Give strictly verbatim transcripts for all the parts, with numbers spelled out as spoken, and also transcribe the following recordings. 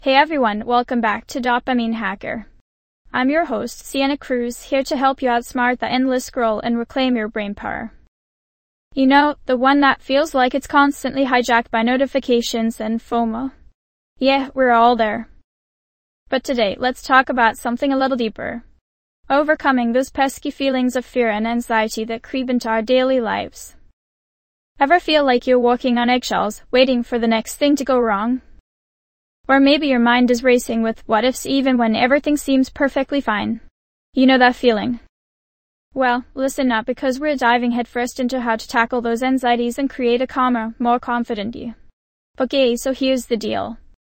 Hey everyone, welcome back to Dopamine Hacker. I'm your host, Sienna Cruz, here to help you outsmart the endless scroll and reclaim your brain power. You know, the one that feels like it's constantly hijacked by notifications and FOMO. Yeah, we're all there. But today, let's talk about something a little deeper. Overcoming those pesky feelings of fear and anxiety that creep into our daily lives. Ever feel like you're walking on eggshells, waiting for the next thing to go wrong? Or maybe your mind is racing with what ifs even when everything seems perfectly fine. You know that feeling? Well, listen up because we're diving headfirst into how to tackle those anxieties and create a calmer, more confident you. Okay, so here's the deal.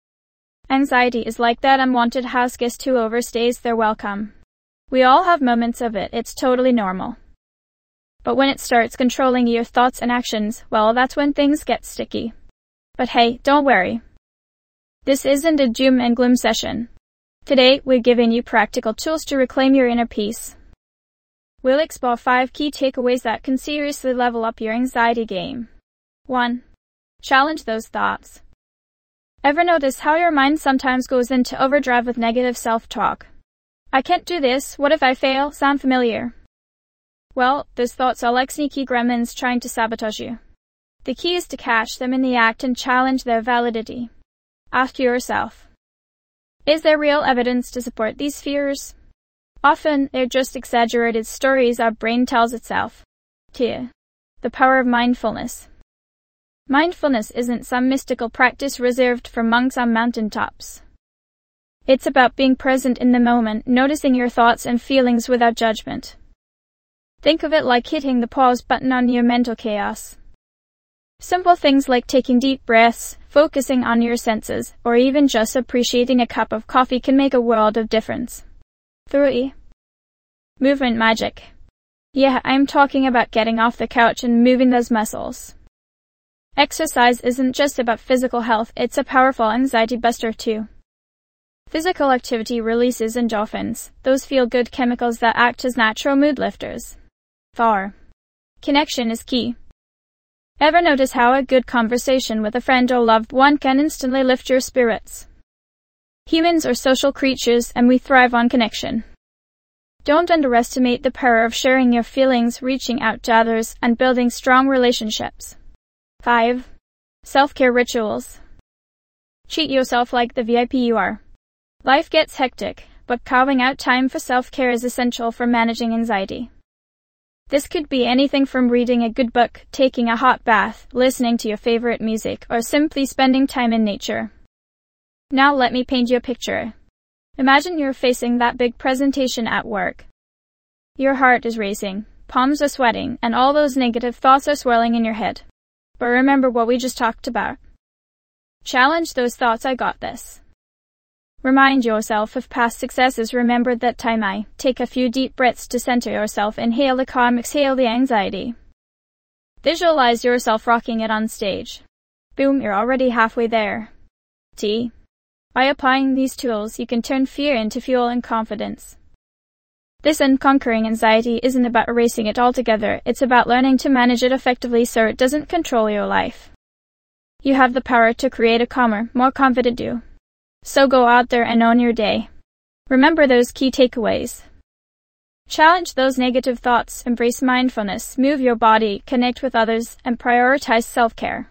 Anxiety is like that unwanted house guest who overstays their welcome. We all have moments of it, it's totally normal. But when it starts controlling your thoughts and actions, well, that's when things get sticky. But hey, don't worry. This isn't a doom and gloom session. Today, we're giving you practical tools to reclaim your inner peace. We'll explore five key takeaways that can seriously level up your anxiety game. one. Challenge those thoughts. Ever notice how your mind sometimes goes into overdrive with negative self-talk? I can't do this, what if I fail? Sound familiar? Well, those thoughts are like sneaky gremlins trying to sabotage you. The key is to catch them in the act and challenge their validity. Ask yourself, is there real evidence to support these fears? Often, they're just exaggerated stories our brain tells itself. two. The power of mindfulness. Mindfulness isn't some mystical practice reserved for monks on mountaintops. It's about being present in the moment, noticing your thoughts and feelings without judgment. Think of it like hitting the pause button on your mental chaos. Simple things like taking deep breaths, focusing on your senses, or even just appreciating a cup of coffee can make a world of difference. three. Movement magic. Yeah, I'm talking about getting off the couch and moving those muscles. Exercise isn't just about physical health, it's a powerful anxiety buster too. Physical activity releases endorphins, those feel-good chemicals that act as natural mood lifters. four. Connection is key. Ever notice how a good conversation with a friend or loved one can instantly lift your spirits? Humans are social creatures and we thrive on connection. Don't underestimate the power of sharing your feelings, reaching out to others, and building strong relationships. five. Self-care rituals. Treat yourself like the V I P you are. Life gets hectic, but carving out time for self-care is essential for managing anxiety. This could be anything from reading a good book, taking a hot bath, listening to your favorite music, or simply spending time in nature. Now let me paint you a picture. Imagine you're facing that big presentation at work. Your heart is racing, palms are sweating, and all those negative thoughts are swirling in your head. But remember what we just talked about. Challenge those thoughts. I got this. Remind yourself of past successes. Remember that time. I take a few deep breaths to center yourself. Inhale the calm, exhale the anxiety. Visualize yourself rocking it on stage. Boom, you're already halfway there. T. By applying these tools, you can turn fear into fuel and confidence. This and conquering anxiety isn't about erasing it altogether, it's about learning to manage it effectively so it doesn't control your life. You have the power to create a calmer, more confident you. So go out there and own your day. Remember those key takeaways. Challenge those negative thoughts, embrace mindfulness, move your body, connect with others, and prioritize self-care.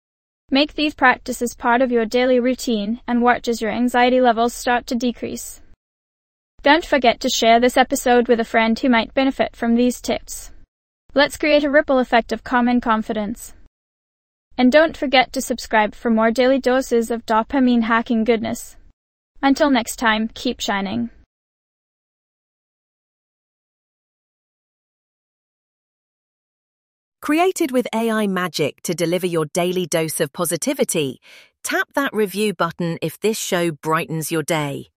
Make these practices part of your daily routine and watch as your anxiety levels start to decrease. Don't forget to share this episode with a friend who might benefit from these tips. Let's create a ripple effect of calm and confidence. And don't forget to subscribe for more daily doses of dopamine hacking goodness. Until next time, keep shining. Created with A I magic to deliver your daily dose of positivity, tap that review button if this show brightens your day.